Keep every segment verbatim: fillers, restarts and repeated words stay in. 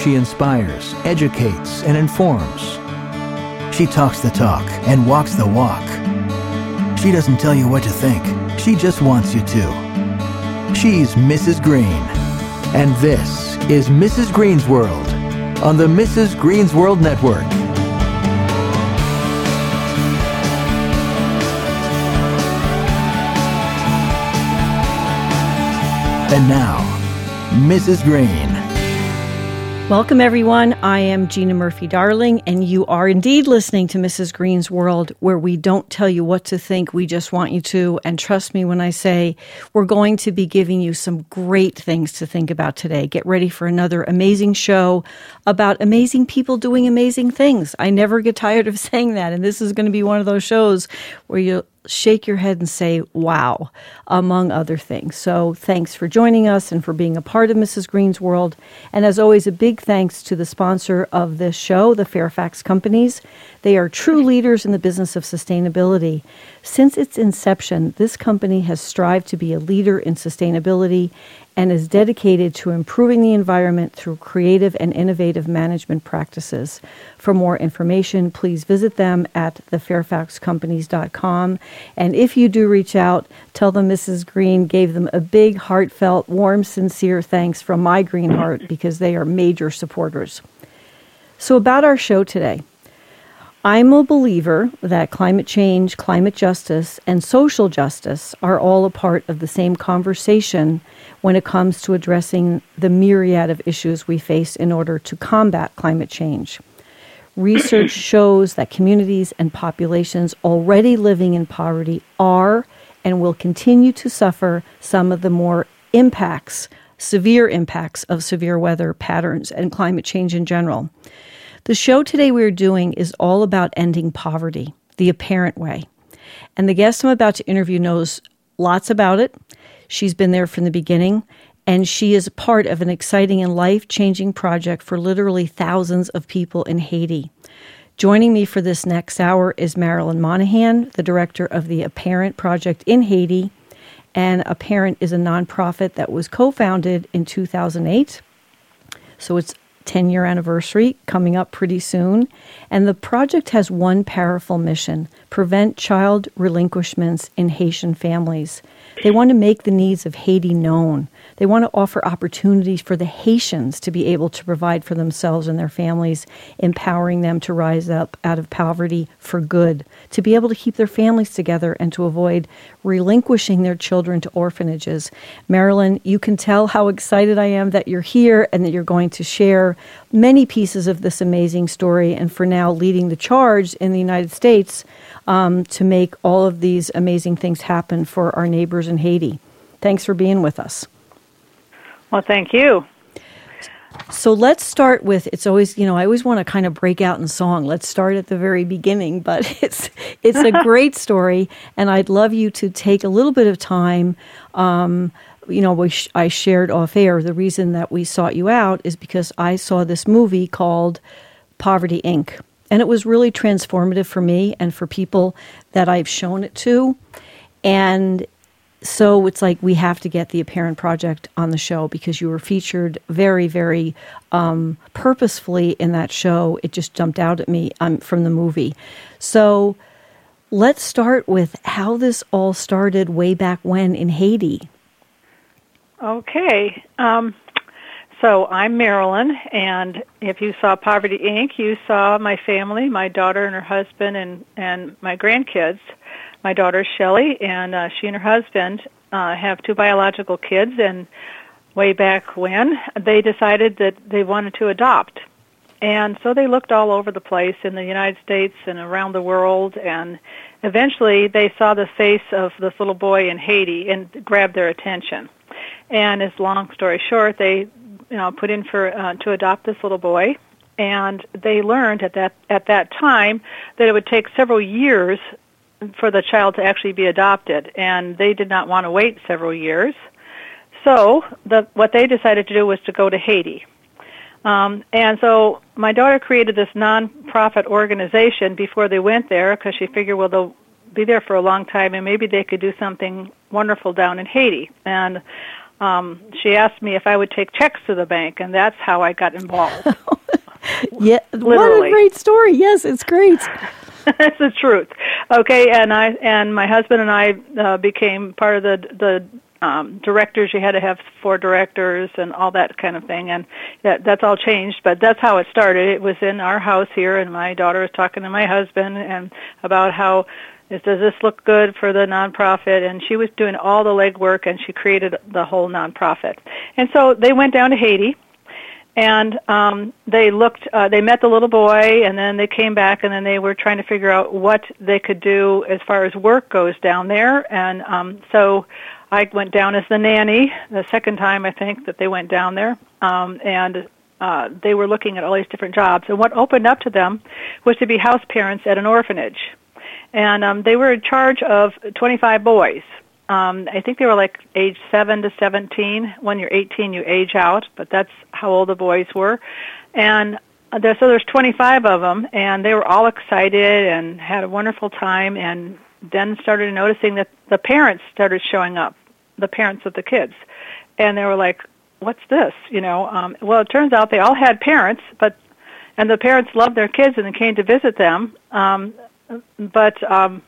She inspires, educates, and informs. She talks the talk and walks the walk. She doesn't tell you what to think. She just wants you to. She's Missus Green. And this is Missus Green's World on the Missus Green's World Network. And now, Missus Green. Welcome, everyone. I am Gina Murphy-Darling, and you are indeed listening to Missus Green's World, where we don't tell you what to think. We just want you to. And trust me when I say we're going to be giving you some great things to think about today. Get ready for another amazing show about amazing people doing amazing things. I never get tired of saying that, and this is going to be one of those shows where you'll shake your head and say, wow, among other things. So thanks for joining us and for being a part of Missus Green's World. And as always, a big thanks to the sponsor of this show, the Fairfax Companies. They are true leaders in the business of sustainability. Since its inception, this company has strived to be a leader in sustainability and is dedicated to improving the environment through creative and innovative management practices. For more information, please visit them at the fairfax companies dot com. And if you do reach out, tell them Missus Green gave them a big, heartfelt, warm, sincere thanks from my green heart, because they are major supporters. So about our show today. I'm a believer that climate change, climate justice, and social justice are all a part of the same conversation when it comes to addressing the myriad of issues we face in order to combat climate change. Research shows that communities and populations already living in poverty are and will continue to suffer some of the more impacts, severe impacts of severe weather patterns and climate change in general. The show today we're doing is all about ending poverty, the apparent way. And the guest I'm about to interview knows lots about it. She's been there from the beginning, and she is part of an exciting and life-changing project for literally thousands of people in Haiti. Joining me for this next hour is Marilyn Monahan, the director of the Apparent Project in Haiti. And Apparent is a nonprofit that was co-founded in two thousand eight. So it's ten-year anniversary coming up pretty soon. And the project has one powerful mission: prevent child relinquishments in Haitian families. They want to make the needs of Haiti known. They want to offer opportunities for the Haitians to be able to provide for themselves and their families, empowering them to rise up out of poverty for good, to be able to keep their families together and to avoid relinquishing their children to orphanages. Marilyn, you can tell how excited I am that you're here and that you're going to share many pieces of this amazing story, and for now leading the charge in the United States um, to make all of these amazing things happen for our neighbors in Haiti. Thanks for being with us. Well, thank you. So let's start with, it's always, you know, I always want to kind of break out in song. Let's start at the very beginning, but it's it's a great story, and I'd love you to take a little bit of time. Um, you know, we sh- I shared off air, the reason that we sought you out is because I saw this movie called Poverty, Incorporated. And it was really transformative for me and for people that I've shown it to. And so it's like we have to get the Apparent Project on the show because you were featured very, very um, purposefully in that show. It just jumped out at me um, from the movie. So let's start with how this all started way back when in Haiti. Okay. Um, so I'm Marilyn, and if you saw Poverty, Incorporated, you saw my family, my daughter and her husband, and, and my grandkids. My daughter is Shelley, and uh, she and her husband uh, have two biological kids, and way back when, they decided that they wanted to adopt. And so they looked all over the place in the United States and around the world, and eventually they saw the face of this little boy in Haiti and grabbed their attention. And as long story short, they you know, put in for uh, to adopt this little boy, and they learned at that at that time that it would take several years for the child to actually be adopted, and they did not want to wait several years. So the, what they decided to do was to go to Haiti. Um, and so my daughter created this non-profit organization before they went there because she figured, well, they'll be there for a long time and maybe they could do something wonderful down in Haiti. And um, she asked me if I would take checks to the bank, and that's how I got involved. Yeah, Literally. What a great story. Yes, it's great. That's the truth. Okay, and I and my husband and I uh, became part of the the um, directors. You had to have four directors and all that kind of thing, and that that's all changed. But that's how it started. It was in our house here, and my daughter was talking to my husband and about how does this look good for the nonprofit, and she was doing all the legwork, and she created the whole nonprofit. And so they went down to Haiti. And um, they looked, uh, they met the little boy, and then they came back, and then they were trying to figure out what they could do as far as work goes down there. And um, so I went down as the nanny, the second time, I think, that they went down there. Um, and uh, they were looking at all these different jobs. And what opened up to them was to be house parents at an orphanage. And um, they were in charge of twenty-five boys. Um, I think they were like age seven to seventeen. When you're eighteen, you age out, but that's how old the boys were. And there, so there's twenty-five of them, and they were all excited and had a wonderful time, and then started noticing that the parents started showing up, the parents of the kids. And they were like, what's this? You know, um, well, it turns out they all had parents, but and the parents loved their kids and they came to visit them, um, but... Um,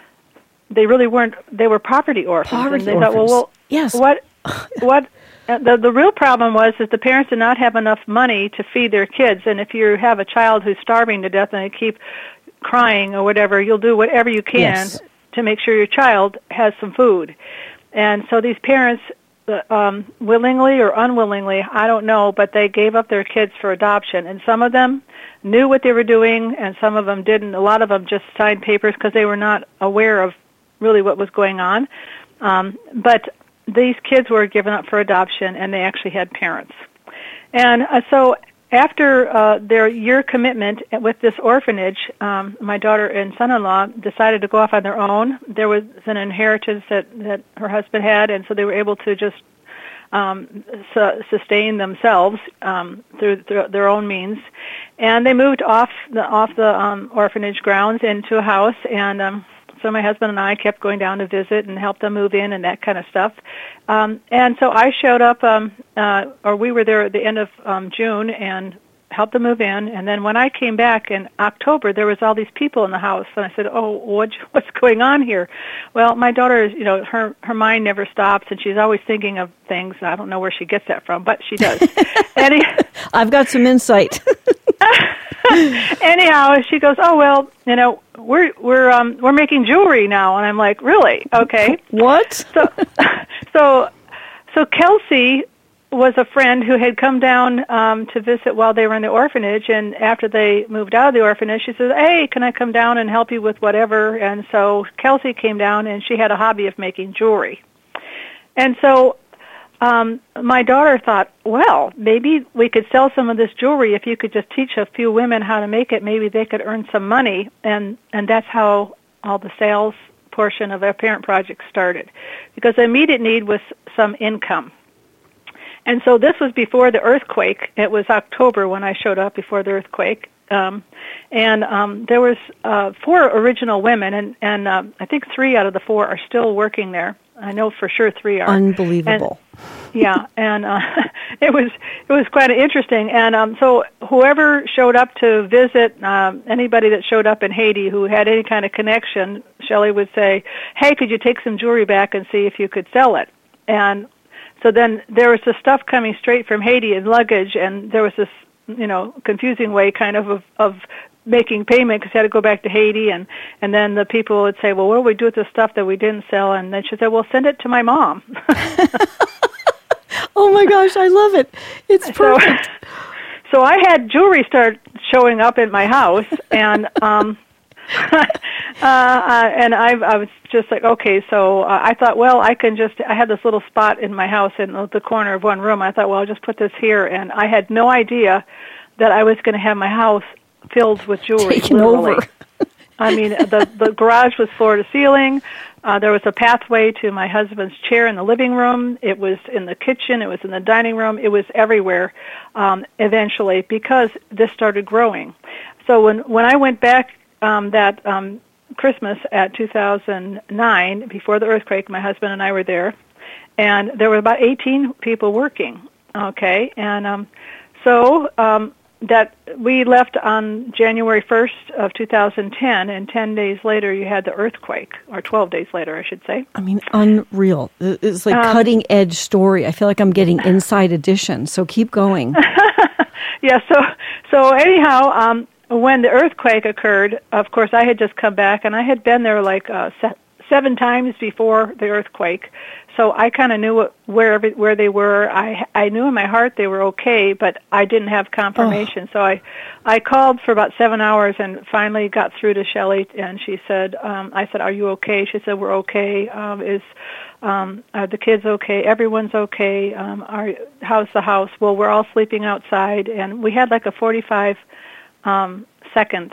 They really weren't. They were poverty orphans. Poverty and they orphans. thought, well, well, yes. What? What? Uh, the the real problem was that the parents did not have enough money to feed their kids. And if you have a child who's starving to death and they keep crying or whatever, you'll do whatever you can Yes. to make sure your child has some food. And so these parents, uh, um, willingly or unwillingly, I don't know, but they gave up their kids for adoption. And some of them knew what they were doing, and some of them didn't. A lot of them just signed papers because they were not aware of really what was going on. Um, but these kids were given up for adoption, and they actually had parents. And uh, so after uh, their year commitment with this orphanage, um, my daughter and son-in-law decided to go off on their own. There was an inheritance that, that her husband had, and so they were able to just um, su- sustain themselves um, through, through their own means. And they moved off the, off the um, orphanage grounds into a house, and um, so my husband and I kept going down to visit and help them move in and that kind of stuff. Um, and so I showed up, um, uh, or we were there at the end of um, June and helped them move in. And then when I came back in October, there was all these people in the house. And I said, oh, what, what's going on here? Well, my daughter, is, you know, her, her mind never stops, and she's always thinking of things. I don't know where she gets that from, but she does. Any- I've got some insight. Anyhow, she goes, oh, well, you know, we're we're um we're making jewelry now. And I'm like, really? Okay. What? So so so Kelsey was a friend who had come down um to visit while they were in the orphanage, and after they moved out of the orphanage, she said, hey, can I come down and help you with whatever? And so Kelsey came down, and she had a hobby of making jewelry. And so Um, my daughter thought, well, maybe we could sell some of this jewelry if you could just teach a few women how to make it. Maybe they could earn some money, and, and that's how all the sales portion of our parent project started, because the immediate need was some income. And so this was before the earthquake. It was October when I showed up before the earthquake. Um, and um, there was uh, four original women, and, and uh, I think three out of the four are still working there. I know for sure three are. Unbelievable. And, yeah, and uh, it was it was quite interesting. And um, so whoever showed up to visit, um, anybody that showed up in Haiti who had any kind of connection, Shelley would say, hey, could you take some jewelry back and see if you could sell it? And so then there was this stuff coming straight from Haiti in luggage, and there was this, you know, confusing way kind of of, of making payment because you had to go back to Haiti, and, and then the people would say, well, what do we do with the stuff that we didn't sell? And then she said, well, send it to my mom. Oh, my gosh, I love it. It's perfect. So, so I had jewelry start showing up at my house, and um, uh, uh, and I, I was just like, okay, so uh, I thought, well, I can just, I had this little spot in my house in the corner of one room. I thought, well, I'll just put this here, and I had no idea that I was going to have my house filled with jewelry. Taken literally. over. I mean, the the garage was floor to ceiling. Uh, there was a pathway to my husband's chair in the living room. It was in the kitchen. It was in the dining room. It was everywhere um, eventually because this started growing. So when, when I went back um, that um, Christmas at two thousand nine, before the earthquake, my husband and I were there, and there were about eighteen people working. Okay, and um, so um, that we left on January first of two thousand ten, and ten days later you had the earthquake, or twelve days later, I should say. I mean, unreal. It's like Um, cutting edge story. I feel like I'm getting Inside Edition. So keep going. Yeah. So so anyhow, um, when the earthquake occurred, of course, I had just come back, and I had been there like uh, se- seven times before the earthquake. So I kind of knew what, where every, where they were. I I knew in my heart they were okay, but I didn't have confirmation. Oh. So I I called for about seven hours and finally got through to Shelley, and she said, um, I said, "Are you okay?" She said, "We're okay. Um, is um, are the kids okay? Everyone's okay. Um, are how's the house?" Well, we're all sleeping outside, and we had like a forty-five um, second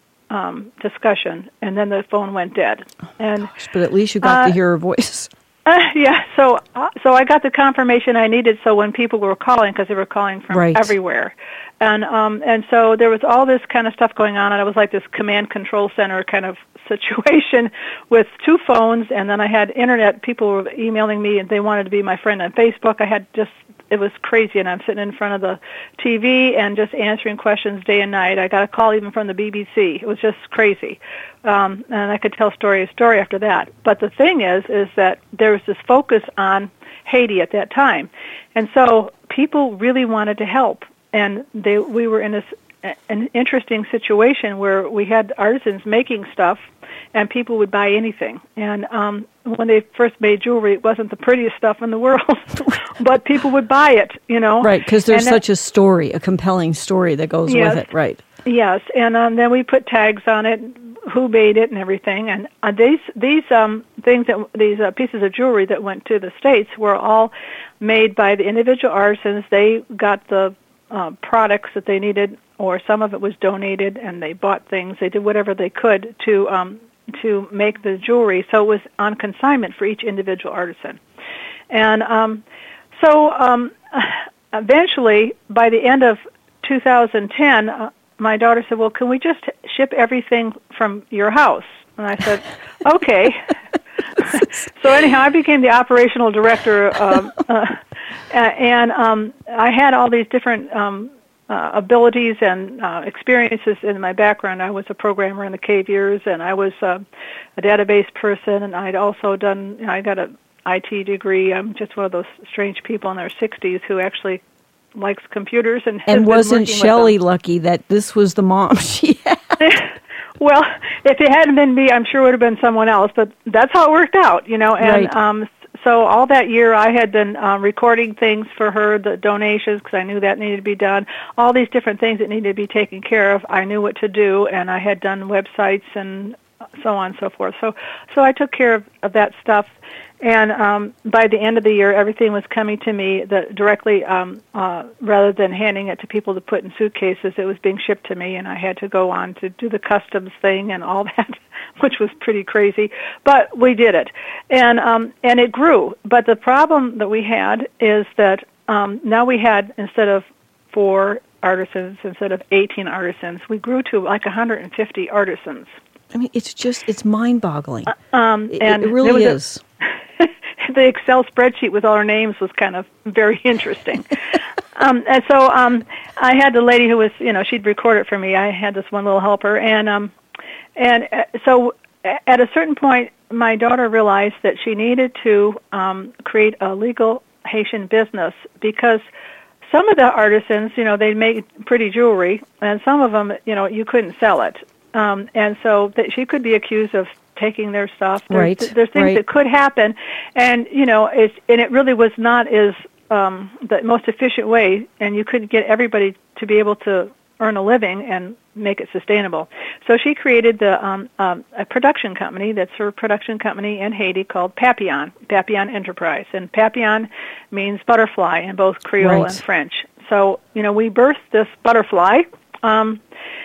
um, discussion, and then the phone went dead. And Gosh, but at least you got uh, to hear her voice. Uh, yeah, so uh, so I got the confirmation I needed. So when people were calling, because they were calling from Right. everywhere, and um, and so there was all this kind of stuff going on, and it was like this command control center kind of situation with two phones, and then I had internet. People were emailing me, and they wanted to be my friend on Facebook. I had just it was crazy, and I'm sitting in front of the T V and just answering questions day and night. I got a call even from the B B C. It was just crazy. Um, and I could tell story story after that. But the thing is, is that there was this focus on Haiti at that time, and so people really wanted to help, and they we were in this an interesting situation where we had artisans making stuff, and people would buy anything. And um, when they first made jewelry, it wasn't the prettiest stuff in the world, but people would buy it, you know. Right, because there's and such that, a story, a compelling story that goes yes, with it, right? Yes, and um, then we put tags on it, who made it and everything. And uh, these these um, things, that these uh, pieces of jewelry that went to the States were all made by the individual artisans. They got the uh, products that they needed, or some of it was donated, and they bought things. They did whatever they could to um, to make the jewelry. So it was on consignment for each individual artisan. And um, so um, eventually, by the end of two thousand ten, uh, my daughter said, "Well, can we just ship everything from your house?" And I said, "Okay." So anyhow, I became the operational director, um, uh, and um, I had all these different um, uh, abilities and uh, experiences in my background. I was a programmer in the cave years, and I was uh, a database person, and I'd also done, you know, I got a I T degree. I'm just one of those strange people in their sixties who actually likes computers. And and wasn't Shelley lucky that this was the mom she had? Well, if it hadn't been me, I'm sure it would have been someone else, but that's how it worked out, you know. And right. um, so all that year I had been uh, recording things for her, the donations, because I knew that needed to be done. All these different things that needed to be taken care of, I knew what to do, and I had done websites and so on and so forth. So so I took care of, of that stuff. And um, by the end of the year, everything was coming to me that directly, um, uh, rather than handing it to people to put in suitcases. It was being shipped to me, and I had to go on to do the customs thing and all that, which was pretty crazy. But we did it, and um, and it grew. But the problem that we had is that um, now we had, instead of four artisans, instead of eighteen artisans, we grew to like one hundred fifty artisans. I mean, it's just, it's mind-boggling. Uh, um, it, and it really is. A, the Excel spreadsheet with all our names was kind of very interesting. um, and so um, I had the lady who was, you know, she'd record it for me. I had this one little helper. And, um, and uh, so at a certain point, my daughter realized that she needed to um, create a legal Haitian business, because some of the artisans, you know, they make pretty jewelry, and some of them, you know, you couldn't sell it. Um, and so that she could be accused of taking their stuff. There's, right. there's things right. that could happen, and you know, it's and it really was not as um, the most efficient way, and you couldn't get everybody to be able to earn a living and make it sustainable. So she created the um, um, a production company. That's her production company in Haiti called Papillon, Papillon Enterprise, and Papillon means butterfly in both Creole right. and French. So you know, we birthed this butterfly. Um,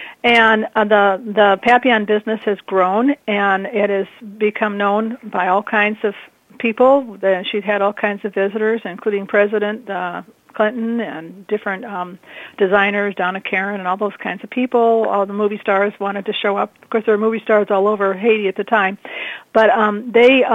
And uh, the the Papillon business has grown, and it has become known by all kinds of people. She's had all kinds of visitors, including President uh, Clinton and different um, designers, Donna Karan, and all those kinds of people. All the movie stars wanted to show up. Of course, there were movie stars all over Haiti at the time, but um, they um,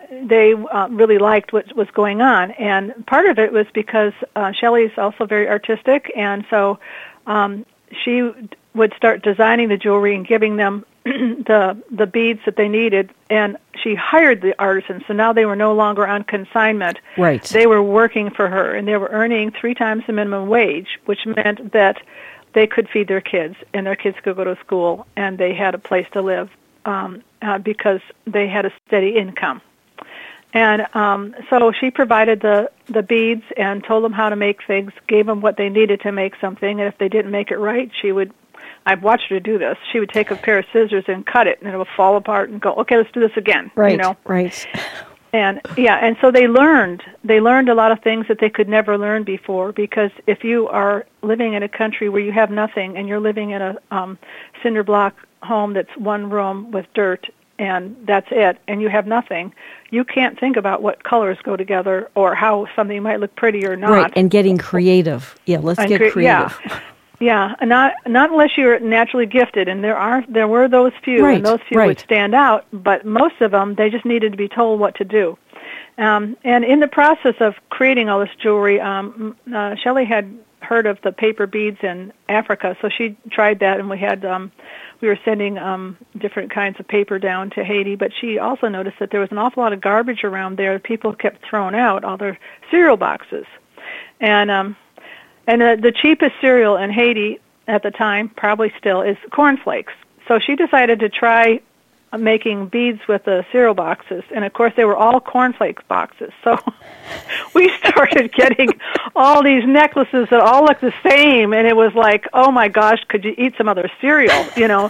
they uh, really liked what was going on. And part of it was because uh, Shelley's also very artistic, and so um, she would start designing the jewelry and giving them the the beads that they needed, and she hired the artisans, so now they were no longer on consignment. Right. They were working for her, and they were earning three times the minimum wage, which meant that they could feed their kids, and their kids could go to school, and they had a place to live um, uh, because they had a steady income. And um, so she provided the, the beads and told them how to make things, gave them what they needed to make something, and if they didn't make it right, she would, I've watched her do this, she would take a pair of scissors and cut it, and it would fall apart and go, okay, let's do this again. Right, you know? right. And, yeah, and so they learned, they learned a lot of things that they could never learn before, because if you are living in a country where you have nothing and you're living in a um, cinder block home that's one room with dirt, and that's it, and you have nothing, you can't think about what colors go together or how something might look pretty or not. Right, and getting creative. Yeah, let's and get cre- creative. Yeah, yeah, not not unless you're naturally gifted, and there are there were those few, right, and those few right. would stand out, but most of them, they just needed to be told what to do. Um, and in the process of creating all this jewelry, um, uh, Shelley had heard of the paper beads in Africa, so she tried that, and we had um, we were sending um, different kinds of paper down to Haiti, but she also noticed that there was an awful lot of garbage around there. People kept throwing out all their cereal boxes. And um, and uh, the cheapest cereal in Haiti at the time, probably still, is cornflakes. So she decided to try making beads with the cereal boxes, and of course they were all cornflakes boxes. So we started getting all these necklaces that all looked the same, and it was like, oh my gosh, could you eat some other cereal, you know?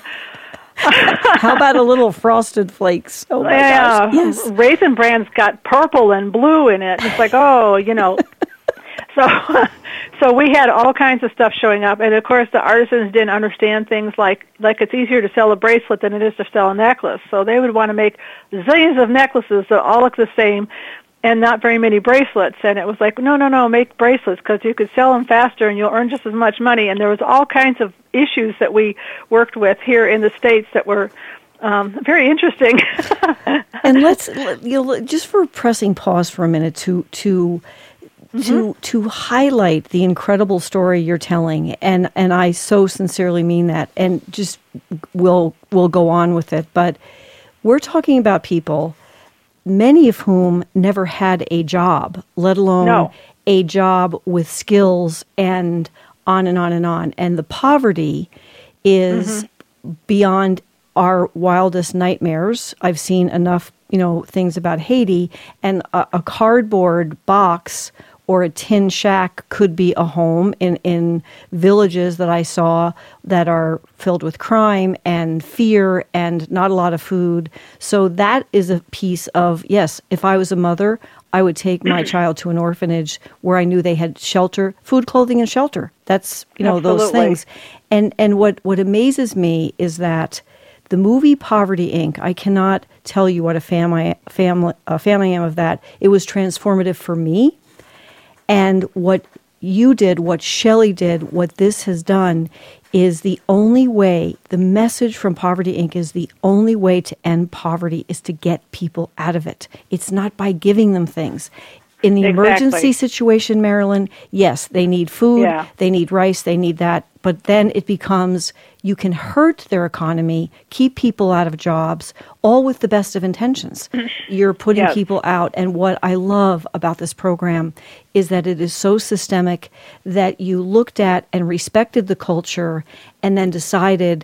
How about a little Frosted Flakes? Oh my yeah, gosh, yes. Raisin Bran's got purple and blue in it. It's like, oh, you know. So so we had all kinds of stuff showing up, and of course the artisans didn't understand things like, like it's easier to sell a bracelet than it is to sell a necklace. So they would want to make zillions of necklaces that all look the same and not very many bracelets. And it was like, no, no, no, make bracelets because you could sell them faster and you'll earn just as much money. And there was all kinds of issues that we worked with here in the States that were um, very interesting. And let's, you know, just for pressing pause for a minute to to to mm-hmm. to highlight the incredible story you're telling, and and I so sincerely mean that, and just we'll we'll go on with it. But we're talking about people, many of whom never had a job, let alone no. a job with skills, and on and on and on. And the poverty is mm-hmm. beyond our wildest nightmares. I've seen enough, you know, things about Haiti, and a, a cardboard box or a tin shack could be a home in, in villages that I saw that are filled with crime and fear and not a lot of food. So that is a piece of, yes, if I was a mother, I would take my child to an orphanage where I knew they had shelter, food, clothing, and shelter. That's, you know, Absolutely. those things. And and what, what amazes me is that the movie Poverty Incorporated, I cannot tell you what a fan I, family, a fan I am of that. It was transformative for me. And what you did, what Shelley did, what this has done is the only way, the message from Poverty Incorporated is the only way to end poverty is to get people out of it. It's not by giving them things. In the exactly. emergency situation, Marilyn, yes, they need food, yeah. they need rice, they need that. But then it becomes, you can hurt their economy, keep people out of jobs, all with the best of intentions. You're putting yes. people out. And what I love about this program is that it is so systemic that you looked at and respected the culture and then decided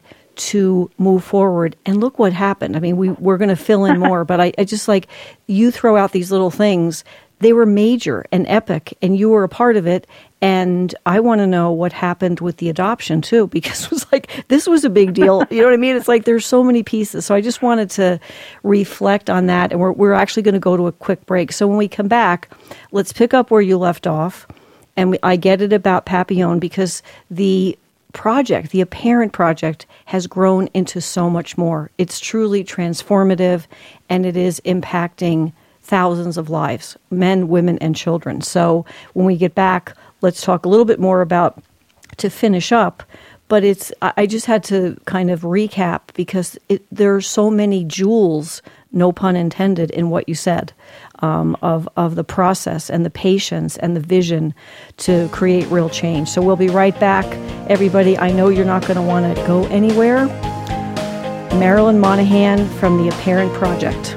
to move forward. And look what happened. I mean, we, we're going to fill in more, but I, I just like, you throw out these little things. They were major and epic, and you were a part of it. And I want to know what happened with the adoption, too, because it was like, this was a big deal. You know what I mean? It's like there's so many pieces. So I just wanted to reflect on that. And we're, we're actually going to go to a quick break. So when we come back, let's pick up where you left off. And we, I get it about Papillon because the project, the Apparent project, has grown into so much more. It's truly transformative, and it is impacting thousands of lives, men, women, and children. So when we get back, let's talk a little bit more about, to finish up, but it's, I just had to kind of recap because it, there are so many jewels no pun intended, in what you said, um, of, of the process and the patience and the vision to create real change. So we'll be right back. Everybody, I know you're not going to want to go anywhere. Marilyn Monahan from the Apparent Project.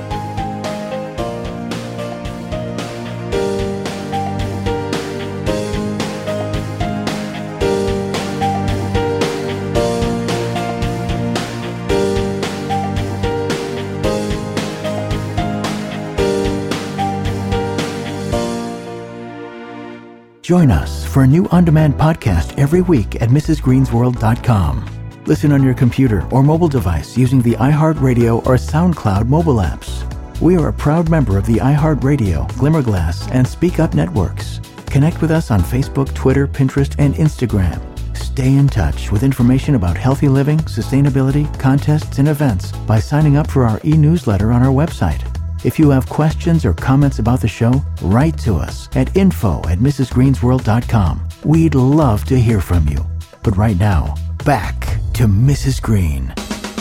Join us for a new on-demand podcast every week at missus greens world dot com. Listen on your computer or mobile device using the iHeartRadio or SoundCloud mobile apps. We are a proud member of the iHeartRadio, Glimmerglass, and Speak Up networks. Connect with us on Facebook, Twitter, Pinterest, and Instagram. Stay in touch with information about healthy living, sustainability, contests, and events by signing up for our e-newsletter on our website. If you have questions or comments about the show, write to us at info at missus greens world dot com. We'd love to hear from you. But right now, back to Missus Green.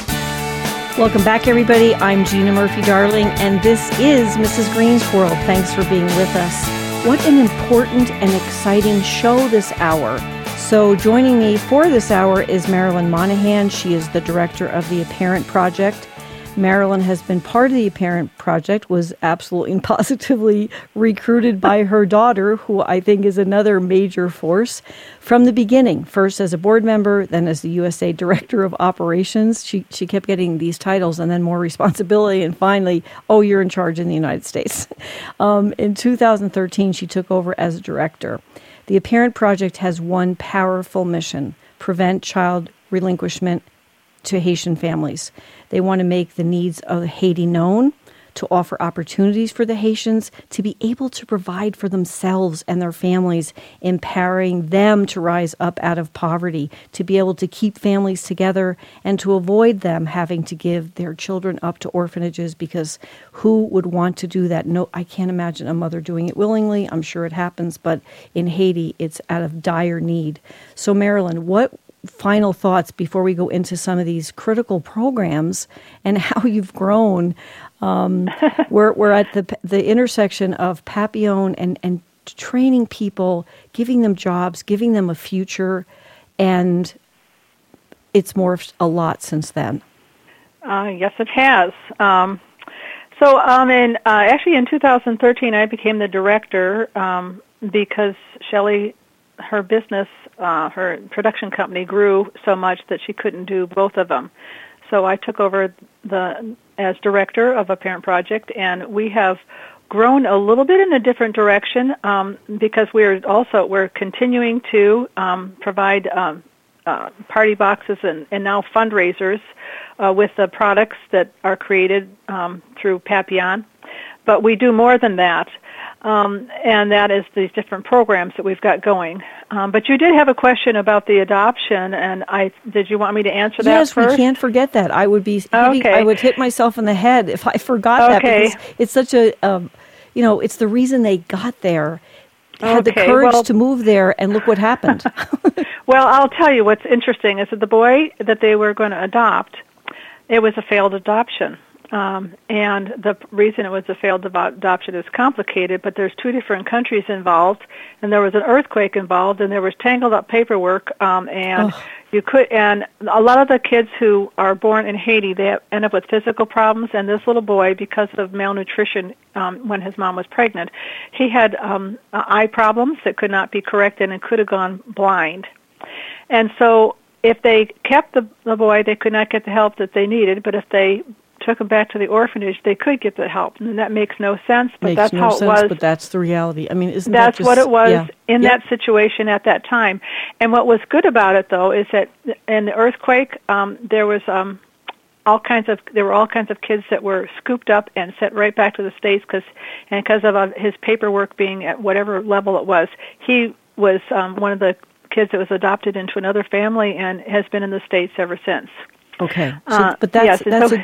Welcome back, everybody. I'm Gina Murphy-Darling, and this is Missus Green's World. Thanks for being with us. What an important and exciting show this hour. So joining me for this hour is Marilyn Monahan. She is the director of the Apparent Project. Marilyn has been part of the Apparent Project, was absolutely and positively recruited by her daughter, who I think is another major force, from the beginning. First as a board member, then as the U S A Director of Operations. She she kept getting these titles and then more responsibility, and finally, oh, you're in charge in the United States. Um, in two thousand thirteen, she took over as a director. The Apparent Project has one powerful mission: prevent child relinquishment to Haitian families. They want to make the needs of Haiti known, to offer opportunities for the Haitians to be able to provide for themselves and their families, empowering them to rise up out of poverty, to be able to keep families together, and to avoid them having to give their children up to orphanages, because who would want to do that? No, I can't imagine a mother doing it willingly. I'm sure it happens, but in Haiti, it's out of dire need. So, Marilyn, what final thoughts before we go into some of these critical programs and how you've grown? Um, we're we're at the the intersection of Papillon and, and training people, giving them jobs, giving them a future, and it's morphed a lot since then. Uh, yes, it has. Um, so, um, in uh, actually in two thousand thirteen, I became the director um, because Shelley, her business, uh, her production company grew so much that she couldn't do both of them. So I took over the as director of Apparent Project, and we have grown a little bit in a different direction um, because we're also we're continuing to um, provide um, uh, party boxes and, and now fundraisers uh, with the products that are created um, through Papillon. But we do more than that. Um, and that is these different programs that we've got going. Um, but you did have a question about the adoption, and I did you want me to answer that yes, first? Yes, we can't forget that. I would be hitting, okay. I would hit myself in the head if I forgot okay. that, because it's such a, um, you know, it's the reason they got there. Had okay. the courage well, to move there, and look what happened. Well, I'll tell you what's interesting is that the boy that they were going to adopt, it was a failed adoption. Um, and the reason it was a failed adoption is complicated, but there's two different countries involved, and there was an earthquake involved, and there was tangled up paperwork, um, and oh. you could, and a lot of the kids who are born in Haiti, they end up with physical problems, and this little boy, because of malnutrition um, when his mom was pregnant, he had um, eye problems that could not be corrected and could have gone blind. And so if they kept the, the boy, they could not get the help that they needed, but if they took him back to the orphanage, they could get the help, and that makes no sense. But makes that's no how sense, it was. But that's the reality. I mean, isn't that's that just, what it was yeah. in yep. that situation at that time? And what was good about it, though, is that in the earthquake, um, there was um, all kinds of there were all kinds of kids that were scooped up and sent right back to the States, because and because of uh, his paperwork being at whatever level it was, he was um, one of the kids that was adopted into another family and has been in the States ever since. Okay, so, uh, but that's yes, that's so, a good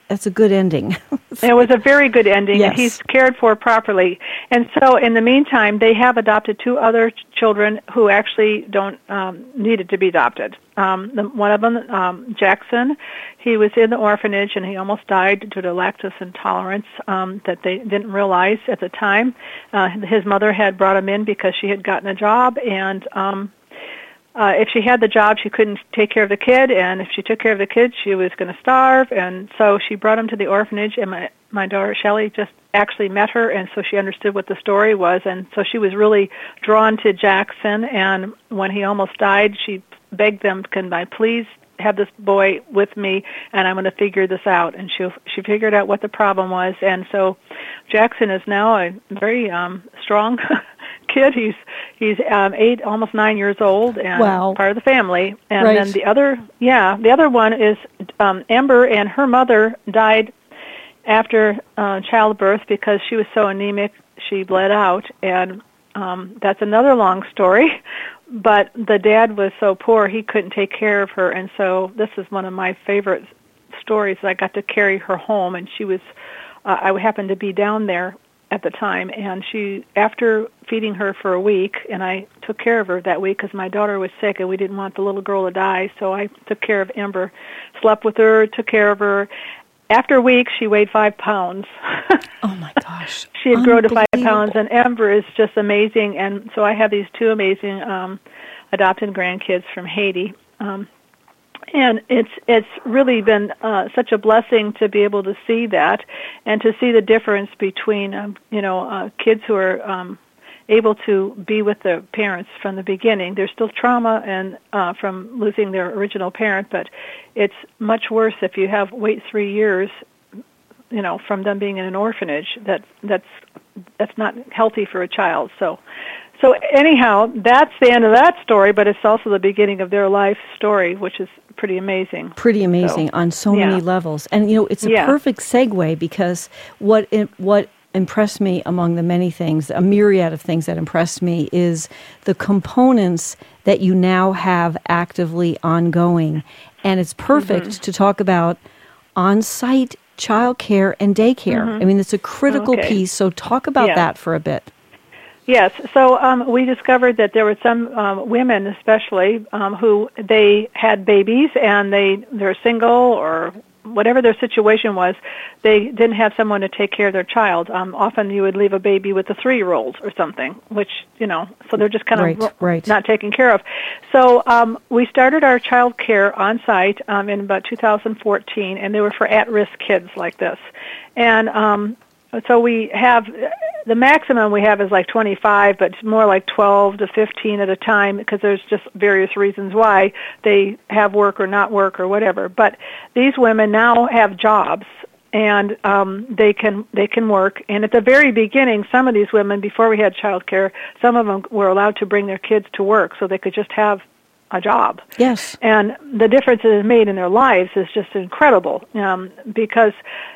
that's a good ending. It was a very good ending, yes. and he's cared for properly. And so, in the meantime, they have adopted two other ch- children who actually don't um, needed to be adopted. Um, the, one of them, um, Jackson, he was in the orphanage, and he almost died due to lactose intolerance um, that they didn't realize at the time. Uh, his mother had brought him in because she had gotten a job, and um, Uh, if she had the job, she couldn't take care of the kid, and if she took care of the kid, she was going to starve, and so she brought him to the orphanage, and my, my daughter, Shelley, just actually met her, and so she understood what the story was, and so she was really drawn to Jackson, and when he almost died, she begged them, can I please have this boy with me, and I'm going to figure this out, and she she figured out what the problem was, and so Jackson is now a very um, strong kid. He's he's um, eight, almost nine years old, and wow. part of the family. And right. then the other, yeah, the other one is um, Ember, and her mother died after uh, childbirth because she was so anemic she bled out, and um, that's another long story. But the dad was so poor he couldn't take care of her, and so this is one of my favorite stories. I got to carry her home, and she was. Uh, I happened to be down there at the time, and she, after feeding her for a week, and I took care of her that week because my daughter was sick and we didn't want the little girl to die, so I took care of Ember, slept with her, took care of her. After a week, she weighed five pounds. Oh my gosh! She had grown to five pounds, and Ember is just amazing. And so I have these two amazing um, adopted grandkids from Haiti. Um, And it's it's really been uh, such a blessing to be able to see that, and to see the difference between um, you know uh, kids who are um, able to be with their parents from the beginning. There's still trauma and uh, from losing their original parent, but it's much worse if you have wait three years, you know, from them being in an orphanage. That that's that's not healthy for a child. So. So anyhow, that's the end of that story, but it's also the beginning of their life story, which is pretty amazing. Pretty amazing so, on so yeah. many levels. And, you know, it's a yeah. perfect segue because what it, what impressed me among the many things, a myriad of things that impressed me, is the components that you now have actively ongoing. And it's perfect mm-hmm. to talk about on-site childcare and daycare. Mm-hmm. I mean, it's a critical okay. piece, so talk about yeah. that for a bit. Yes, so um, we discovered that there were some um, women, especially, um, who they had babies and they they're single or whatever their situation was. They didn't have someone to take care of their child. Um, often you would leave a baby with a three-year-old or something, which you know, so they're just kind of right, right. not taken care of. So um, we started our child care on site um, in about two thousand fourteen, and they were for at-risk kids like this, and. Um, So we have, the maximum we have is like twenty-five, but it's more like twelve to fifteen at a time because there's just various reasons why they have work or not work or whatever. But these women now have jobs and um, they can they can work. And at the very beginning, some of these women, before we had child care, some of them were allowed to bring their kids to work so they could just have a job. Yes. And the difference it has made in their lives is just incredible um, because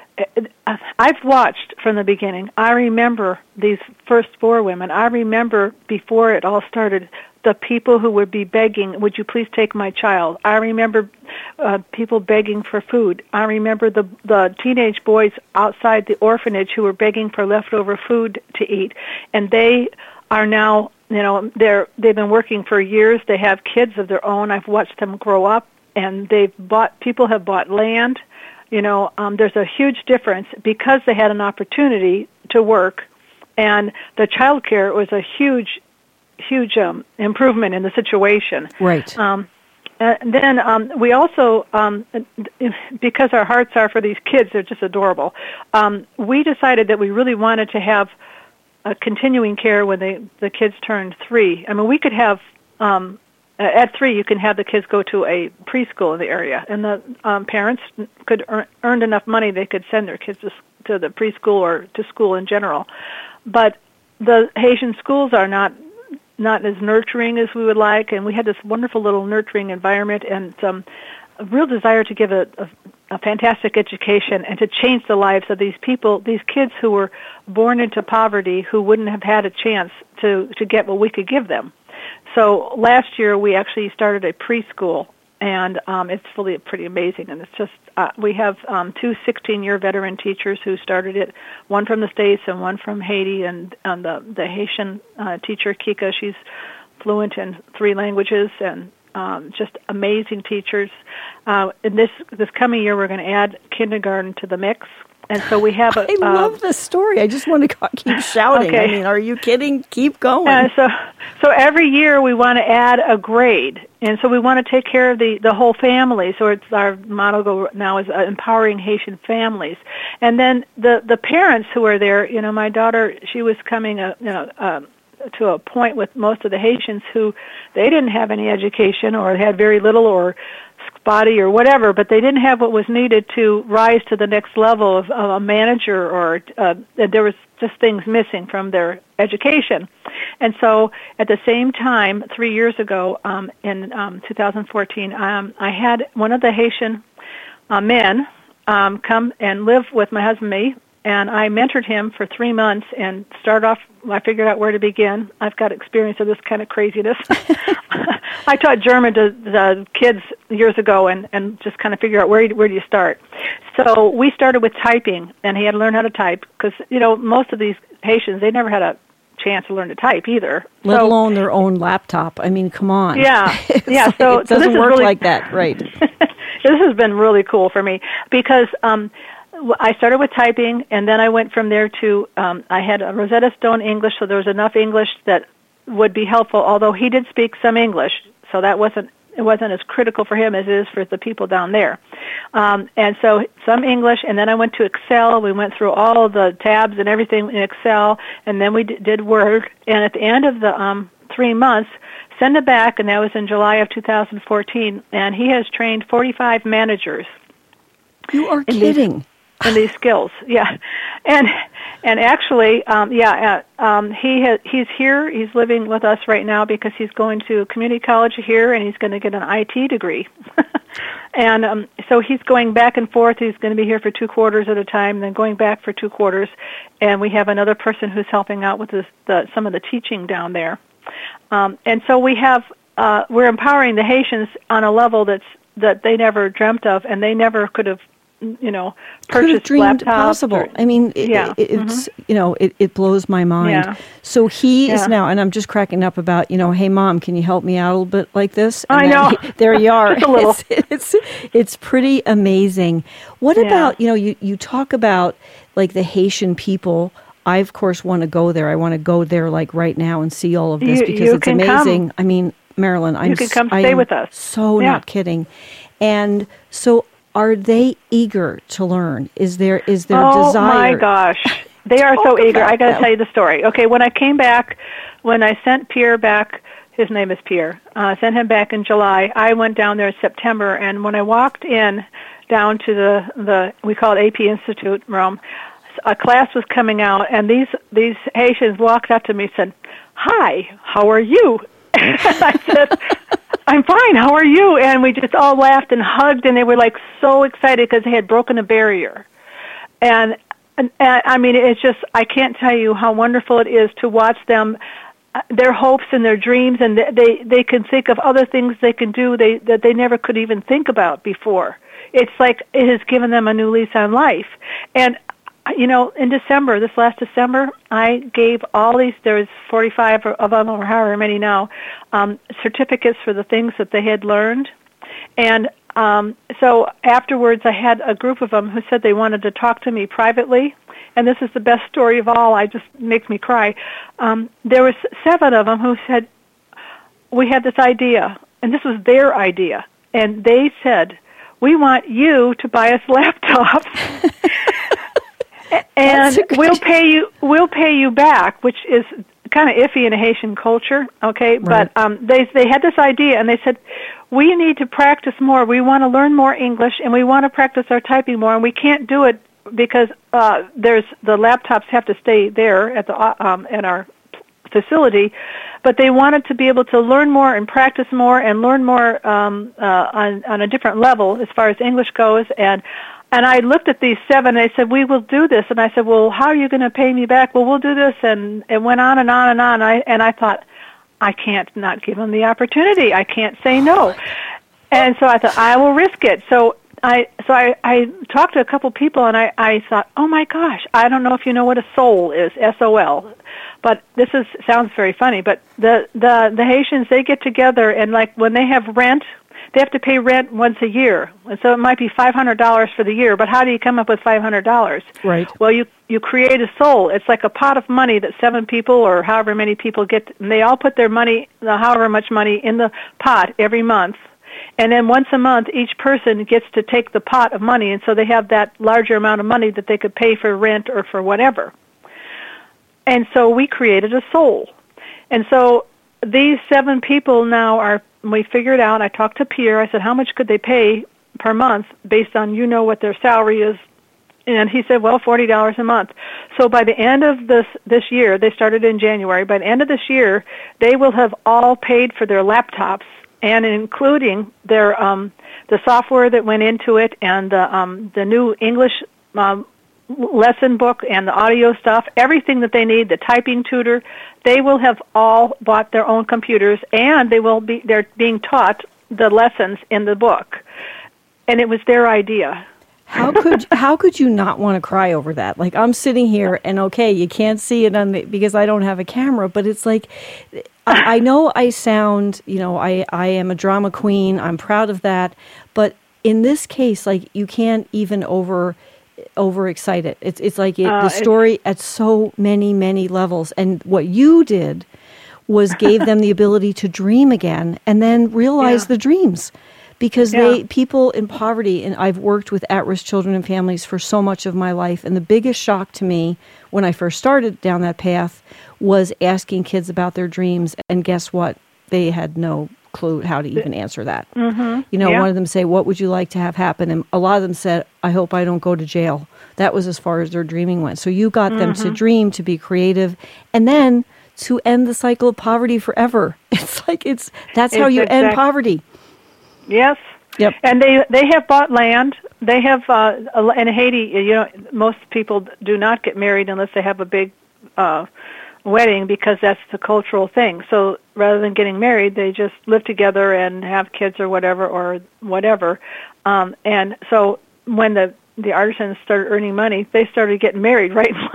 I've watched from the beginning. I remember these first four women. I remember before it all started, the people who would be begging, would you please take my child? I remember uh, people begging for food. I remember the the teenage boys outside the orphanage who were begging for leftover food to eat. And they are now, you know, they're, they've been working for years. They have kids of their own. I've watched them grow up, and they've bought, people have bought land. You know, um, there's a huge difference because they had an opportunity to work, and the child care was a huge, huge um, improvement in the situation. Right. Um, and then um, we also, um, because our hearts are for these kids, they're just adorable, um, we decided that we really wanted to have a continuing care when they, the kids turned three. I mean, we could have... Um, At three, you can have the kids go to a preschool in the area, and the um, parents could earn, earn enough money they could send their kids to, to the preschool or to school in general. But the Haitian schools are not not as nurturing as we would like, and we had this wonderful little nurturing environment and um, a real desire to give a, a, a fantastic education and to change the lives of these people, these kids who were born into poverty, who wouldn't have had a chance to, to get what we could give them. So last year we actually started a preschool, and um, it's fully pretty amazing. And it's just uh, we have um, two sixteen-year veteran teachers who started it, one from the States and one from Haiti, and, and the the Haitian uh, teacher Kika, she's fluent in three languages and um, just amazing teachers. Uh, in this this coming year, we're going to add kindergarten to the mix. And so we have a... I love uh, this story. I just want to keep shouting. Okay. I mean, are you kidding? Keep going. Uh, so so every year we want to add a grade. And so we want to take care of the, the whole family. So it's our motto go now is uh, empowering Haitian families. And then the, the parents who are there, you know, my daughter, she was coming, uh, you know, um, to a point with most of the Haitians who they didn't have any education or had very little or spotty or whatever, but they didn't have what was needed to rise to the next level of, of a manager, or uh, there was just things missing from their education. And so at the same time, three years ago, um, in um, two thousand fourteen, um, I had one of the Haitian uh, men um, come and live with my husband and me, and I mentored him for three months and started off, I figured out where to begin. I've got experience of this kind of craziness. I taught German to the kids years ago and, and just kind of figure out where, where do you start. So we started with typing, and he had to learn how to type because, you know, most of these Haitians, they never had a chance to learn to type either. Let so, alone their own laptop. I mean, come on. Yeah, yeah. So it doesn't so this work is really, like that, right? This has been really cool for me because um, I started with typing, and then I went from there to, um, I had a Rosetta Stone English, so there was enough English that would be helpful, although he did speak some English, so that wasn't, it wasn't as critical for him as it is for the people down there. Um, and so some English, and then I went to Excel. We went through all the tabs and everything in Excel, and then we d- did Word, and at the end of the um, three months, send it back, and that was in July of two thousand fourteen, and he has trained forty-five managers. You are kidding. These, in these skills, yeah. And and actually, um, yeah, uh, um, he has, he's here. He's living with us right now because he's going to community college here, and he's going to get an I T degree. and um, so he's going back and forth. He's going to be here for two quarters at a time, then going back for two quarters. And we have another person who's helping out with this, the, some of the teaching down there. Um, and so we have uh, we're empowering the Haitians on a level that's that they never dreamt of, and they never could have, you know, purchased dreamed laptops. Possible. Or, I mean, it, yeah. it, it's mm-hmm. you know, it, it blows my mind. Yeah. So he yeah. is now, and I'm just cracking up about, you know, hey mom, can you help me out a little bit like this? And I know. He, there you are. Just a little. It's, it's it's pretty amazing. What yeah. about, you know, you you talk about like the Haitian people. I of course want to go there. I want to go there like right now and see all of this you, because you it's can amazing. Come. I mean, Marilyn, I'm you can come I stay with us. So yeah. not kidding. And so, are they eager to learn? Is there is there oh, desire? Oh my gosh, they are so eager. I got to tell you the story. Okay, when I came back, when I sent Pierre back, his name is Pierre. Uh, sent him back in July. I went down there in September, and when I walked in down to the the we call it A P Institute room, a class was coming out, and these these Haitians walked up to me and said, "Hi, how are you?" And I said, "I'm fine, how are you?" And we just all laughed and hugged, and they were like so excited because they had broken a barrier. And, and, and I mean, it's just, I can't tell you how wonderful it is to watch them, uh, their hopes and their dreams, and they, they they can think of other things they can do they, that they never could even think about before. It's like it has given them a new lease on life. And you know, in December, this last December, I gave all these, there's forty-five of them, or however many now, um, certificates for the things that they had learned. And um, so afterwards, I had a group of them who said they wanted to talk to me privately. And this is the best story of all. I just makes me cry. Um, there was seven of them who said, we had this idea, and this was their idea. And they said, we want you to buy us laptops. And we'll pay you. We'll pay you back, which is kind of iffy in a Haitian culture. Okay, right. But um, they they had this idea, and they said, we need to practice more. We want to learn more English, and we want to practice our typing more, and we can't do it because uh, there's the laptops have to stay there at the um, at our facility. But they wanted to be able to learn more and practice more and learn more um, uh, on on a different level as far as English goes. And And I looked at these seven, and they said, we will do this. And I said, well, how are you going to pay me back? Well, we'll do this. And it went on and on and on. And I, and I thought, I can't not give them the opportunity. I can't say no. And so I thought, I will risk it. So I so I, I talked to a couple people, and I, I thought, oh my gosh, I don't know if you know what a soul is, S O L. But this is sounds very funny. But the, the, the Haitians, they get together, and like when they have rent, they have to pay rent once a year. And so it might be five hundred dollars for the year, but how do you come up with five hundred dollars? Right. Well, you you create a soul. It's like a pot of money that seven people or however many people get, and they all put their money, however much money, in the pot every month. And then once a month, each person gets to take the pot of money, and so they have that larger amount of money that they could pay for rent or for whatever. And so we created a soul. And so these seven people now are, we figured out, I talked to Pierre, I said, how much could they pay per month based on, you know, what their salary is? And he said, well, forty dollars a month. So by the end of this this year, they started in January, by the end of this year, they will have all paid for their laptops, and including their um, the software that went into it, and the um, the new English um, lesson book, and the audio stuff, everything that they need, the typing tutor. They will have all bought their own computers, and they will be they're being taught the lessons in the book, and it was their idea. How could how could you not want to cry over that? Like, I'm sitting here, and okay, you can't see it on the, because I don't have a camera, but it's like, I, I know I sound, you know, I, I am a drama queen. I'm proud of that. But in this case, like, you can't even over overexcite it. It's it's like it, uh, the story at so many, many levels. And what you did was gave them the ability to dream again, and then realize yeah. the dreams. Because yeah. they people in poverty, and I've worked with at-risk children and families for so much of my life, and the biggest shock to me when I first started down that path was asking kids about their dreams, and guess what? They had no clue how to even answer that. Mm-hmm. You know, yeah. one of them say, what would you like to have happen? And a lot of them said, I hope I don't go to jail. That was as far as their dreaming went. So you got mm-hmm. them to dream, to be creative, and then to end the cycle of poverty forever. It's like, it's that's it's how you exact- end poverty. Yes. Yep. And they they have bought land. They have uh, in Haiti. You know, most people do not get married unless they have a big uh, wedding, because that's the cultural thing. So rather than getting married, they just live together and have kids or whatever or whatever. Um, and so when the the artisans started earning money, they started getting married right and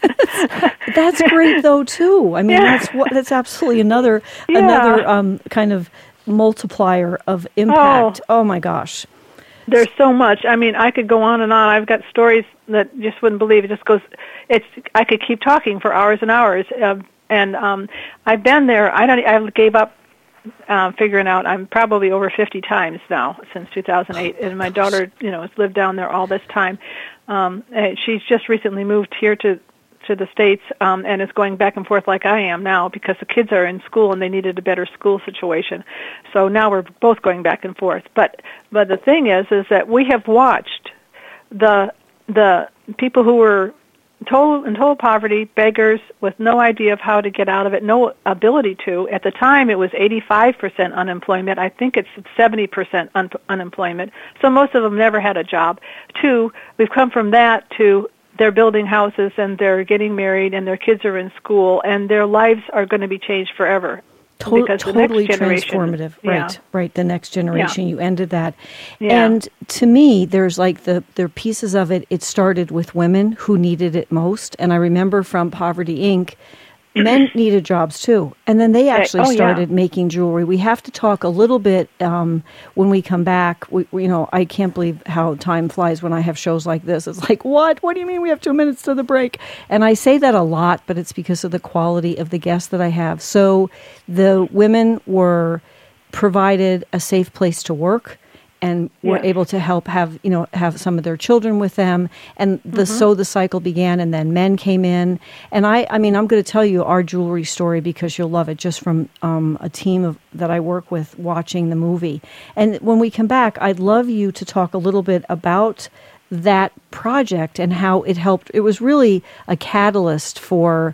left. That's great though too. I mean, yeah. that's what that's absolutely another yeah. another um, kind of multiplier of impact. Oh. oh my gosh. There's so much. I mean, I could go on and on. I've got stories that you just wouldn't believe. It just goes, it's, I could keep talking for hours and hours. Uh, and um, I've been there. I don't, I gave up uh, figuring out. I'm probably over fifty times now since two thousand eight. And my daughter, you know, has lived down there all this time. Um, and she's just recently moved here to to the States, um, and is going back and forth like I am now, because the kids are in school and they needed a better school situation. So now we're both going back and forth. But but the thing is, is that we have watched the the people who were total in total poverty, beggars with no idea of how to get out of it, no ability to. At the time, it was eighty-five percent unemployment. I think it's seventy percent un- unemployment. So most of them never had a job. Two, we've come from that to they're building houses, and they're getting married, and their kids are in school, and their lives are going to be changed forever. To- totally transformative. Yeah. Right, right. The next generation, yeah. you ended that. Yeah. And to me, there's like the there are pieces of it. It started with women who needed it most. And I remember from Poverty Incorporated, men needed jobs too. And then they actually oh, started yeah. making jewelry. We have to talk a little bit um, when we come back. We, we, you know, I can't believe how time flies when I have shows like this. It's like, what? What do you mean we have two minutes to the break? And I say that a lot, but it's because of the quality of the guests that I have. So the women were provided a safe place to work, and were yes. able to help have, you know, have some of their children with them. And the mm-hmm. so the cycle began, and then men came in. And I, I mean, I'm going to tell you our jewelry story because you'll love it, just from um, a team of that I work with watching the movie. And when we come back, I'd love you to talk a little bit about that project and how it helped. It was really a catalyst for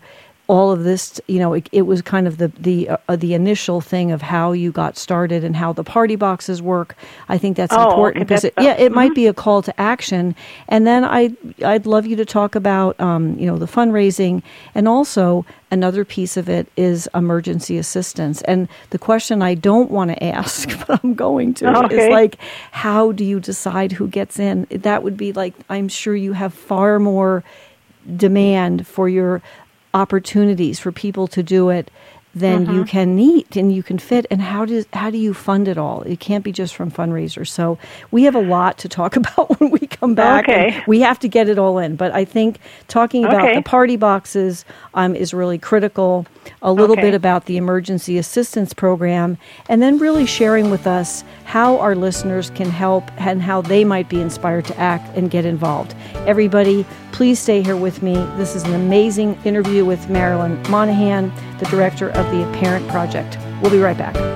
all of this, you know, it, it was kind of the the uh, the initial thing of how you got started and how the party boxes work. I think that's oh, important because okay, it, yeah, it mm-hmm. might be a call to action. And then I I'd love you to talk about um, you know, the fundraising, and also another piece of it is emergency assistance. And the question I don't want to ask, but I'm going to, okay. is like, how do you decide who gets in? That would be like, I'm sure you have far more demand for your opportunities for people to do it than mm-hmm. you can meet and you can fit. And how does how do you fund it all? It can't be just from fundraisers. So we have a lot to talk about when we come back. Okay. And we have to get it all in. But I think talking about okay. the party boxes um, is really critical. A little okay. bit about the emergency assistance program, and then really sharing with us how our listeners can help and how they might be inspired to act and get involved. Everybody, please stay here with me. This is an amazing interview with Marilyn Monahan, the director of the Parent Project. We'll be right back.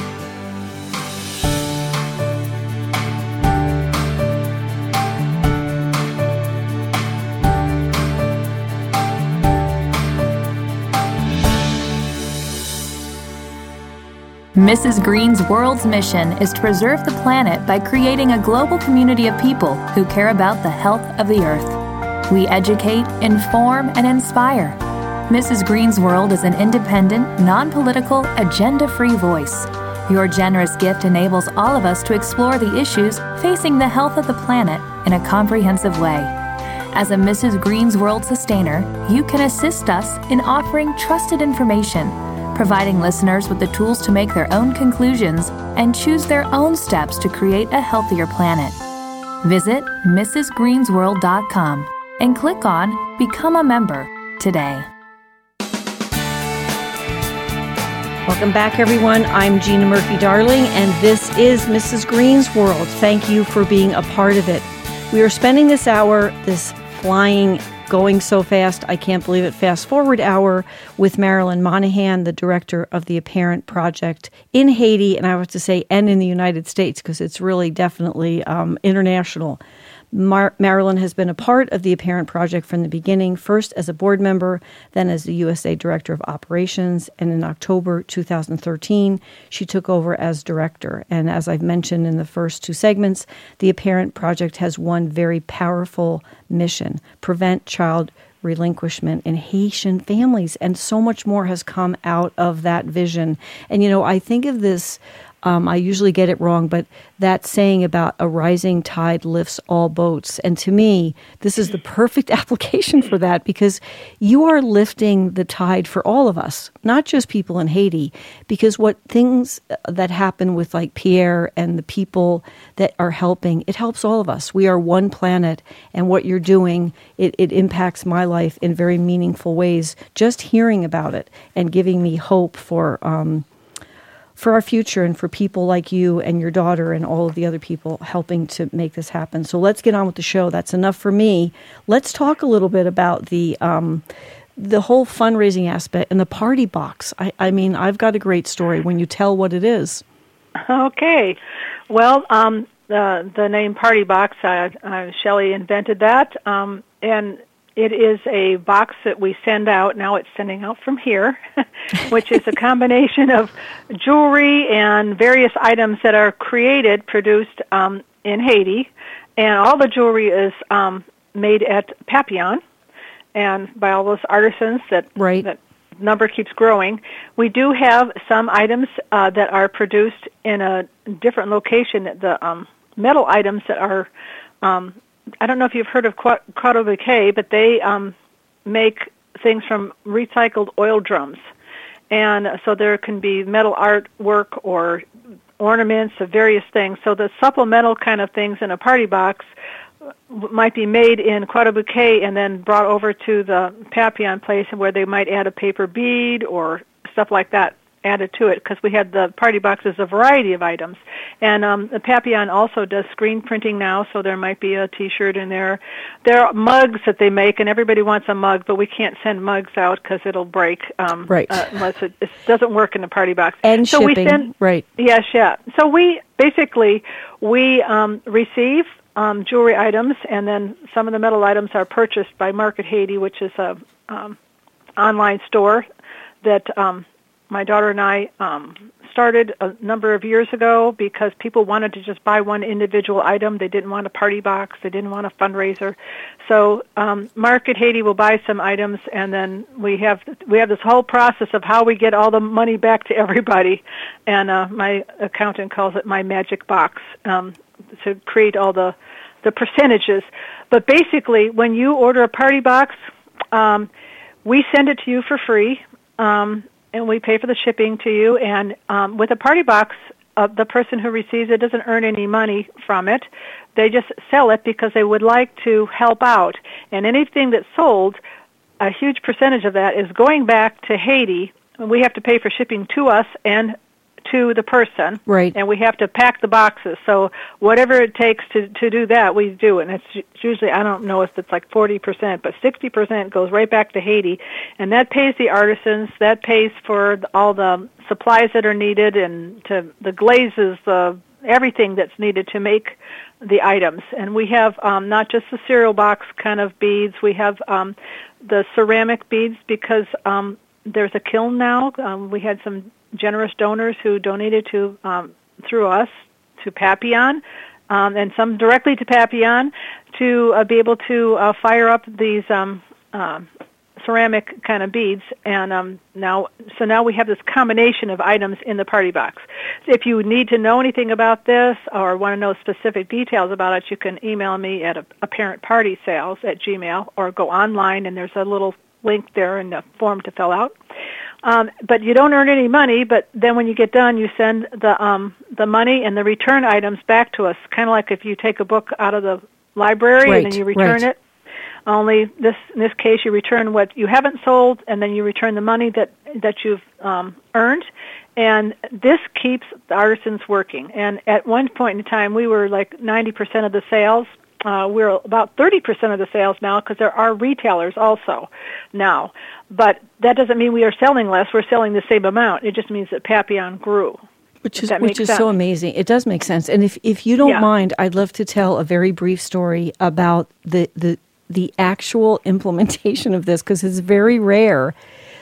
Missus Green's world's mission is to preserve the planet by creating a global community of people who care about the health of the earth. We educate, inform, and inspire. Missus Green's World is an independent, non-political, agenda-free voice. Your generous gift enables all of us to explore the issues facing the health of the planet in a comprehensive way. As a Missus Green's World sustainer, you can assist us in offering trusted information, providing listeners with the tools to make their own conclusions and choose their own steps to create a healthier planet. Visit Missus Greens World dot com and click on Become a Member today. Welcome back, everyone. I'm Gina Murphy-Darling, and this is Missus Green's World. Thank you for being a part of it. We are spending this hour, this flying, going so fast, I can't believe it, fast forward hour with Marilyn Monahan, the director of the Parent Project in Haiti, and I have to say, and in the United States, because it's really definitely um, international. Mar- Marilyn has been a part of the Parent Project from the beginning, first as a board member, then as the U S A Director of Operations, and in October two thousand thirteen, she took over as director. And as I've mentioned in the first two segments, the Parent Project has one very powerful mission: prevent child relinquishment in Haitian families. And so much more has come out of that vision. And, you know, I think of this, Um, I usually get it wrong, but that saying about a rising tide lifts all boats. And to me, this is the perfect application for that, because you are lifting the tide for all of us, not just people in Haiti, because what things that happen with like Pierre and the people that are helping, it helps all of us. We are one planet, and what you're doing, it, it impacts my life in very meaningful ways. Just hearing about it and giving me hope for um for our future and for people like you and your daughter and all of the other people helping to make this happen. So let's get on with the show. That's enough for me. Let's talk a little bit about the um, the whole fundraising aspect and the party box. I, I mean, I've got a great story when you tell what it is. Okay. Well, um, the, the name Party Box, uh, uh, Shelley invented that, um, and it is a box that we send out. Now it's sending out from here, which is a combination of jewelry and various items that are created, produced um, in Haiti. And all the jewelry is um, made at Papillon and by all those artisans that, right. that number keeps growing. We do have some items uh, that are produced in a different location. The um, metal items that are um, I don't know if you've heard of Croix-de-Bouquet, but they um, make things from recycled oil drums. And so there can be metal artwork or ornaments of various things. So the supplemental kind of things in a party box might be made in Croix-de-Bouquet and then brought over to the Papillon place, where they might add a paper bead or stuff like that added to it, because we had the party boxes a variety of items. And um, the Papillon also does screen printing now, so there might be a T-shirt in there. There are mugs that they make, and everybody wants a mug, but we can't send mugs out because it'll break um, right. uh, unless it, it doesn't work in the party box. And so shipping, we send, right. Yes, yeah. So we basically, we um, receive um, jewelry items, and then some of the metal items are purchased by Market Haiti, which is a um, online store that um, my daughter and I um, started a number of years ago because people wanted to just buy one individual item. They didn't want a party box. They didn't want a fundraiser. So um, Mark at Haiti will buy some items, and then we have we have this whole process of how we get all the money back to everybody. And uh, my accountant calls it my magic box um, to create all the the percentages. But basically, when you order a party box, um, we send it to you for free. Um, and we pay for the shipping to you. And um, with a party box, uh, the person who receives it doesn't earn any money from it. They just sell it because they would like to help out. And anything that's sold, a huge percentage of that is going back to Haiti. We have to pay for shipping to us and to the person. Right. And we have to pack the boxes. So whatever it takes to, to do that, we do. And it's usually, I don't know if it's like forty percent, but sixty percent goes right back to Haiti. And that pays the artisans. That pays for all the supplies that are needed and to the glazes, the everything that's needed to make the items. And we have um, not just the cereal box kind of beads. We have um, the ceramic beads because um, there's a kiln now. Um, we had some generous donors who donated to um, through us to Papillon, um, and some directly to Papillon to uh, be able to uh, fire up these um, uh, ceramic kind of beads. And um, now, so now we have this combination of items in the party box. If you need to know anything about this or want to know specific details about it, you can email me at a, apparent party sales at Gmail or go online, and there's a little link there in the form to fill out. Um, but you don't earn any money, but then when you get done, you send the um, the money and the return items back to us, kind of like if you take a book out of the library right, and then you return right. it. Only this in this case, you return what you haven't sold, and then you return the money that that you've um, earned. And this keeps the artisans working. And at one point in time, we were like ninety percent of the sales. Uh, we're about thirty percent of the sales now because there are retailers also now. But that doesn't mean we are selling less. We're selling the same amount. It just means that Papillon grew. Which is which is sense. so amazing. It does make sense. And if, if you don't yeah. mind, I'd love to tell a very brief story about the, the, the actual implementation of this because it's very rare.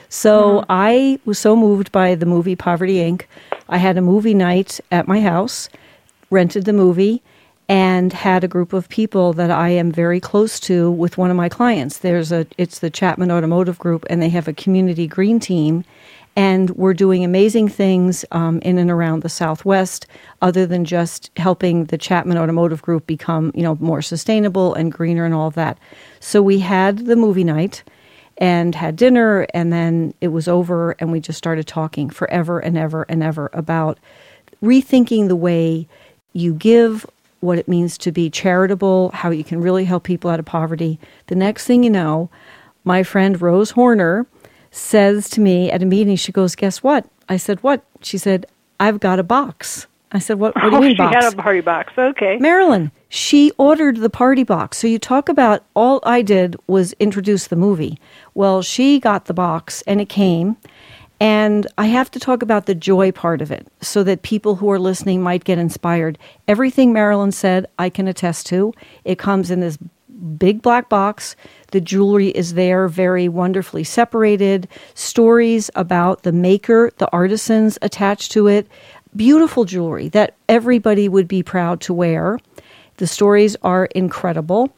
So mm-hmm. I was so moved by the movie Poverty Incorporated. I had a movie night at my house, rented the movie, and had a group of people that I am very close to with one of my clients. There's a, it's the Chapman Automotive Group, and they have a community green team, and we're doing amazing things um, in and around the Southwest, other than just helping the Chapman Automotive Group become, you know, more sustainable and greener and all of that. So we had the movie night and had dinner, and then it was over, and we just started talking forever and ever and ever about rethinking the way you give, what it means to be charitable, how you can really help people out of poverty. The next thing you know, my friend Rose Horner says to me at a meeting, she goes, guess what? I said, what? She said, I've got a box. I said, what, what do you oh, mean she box? She had a party box, okay. Marilyn, she ordered the party box. So you talk about all I did was introduce the movie. Well, she got the box and it came. And I have to talk about the joy part of it so that people who are listening might get inspired. Everything Marilyn said, I can attest to. It comes in this big black box. The jewelry is there, very wonderfully separated. Stories about the maker, the artisans attached to it. Beautiful jewelry that everybody would be proud to wear. The stories are incredible.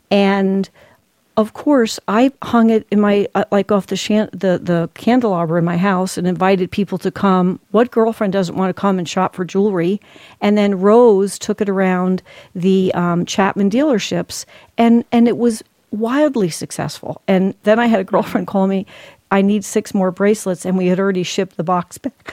And of course, I hung it in my, uh, like off the, shan- the the candelabra in my house and invited people to come. What girlfriend doesn't want to come and shop for jewelry? And then Rose took it around the um, Chapman dealerships, and, and it was wildly successful. And then I had a girlfriend call me, I need six more bracelets, and we had already shipped the box back.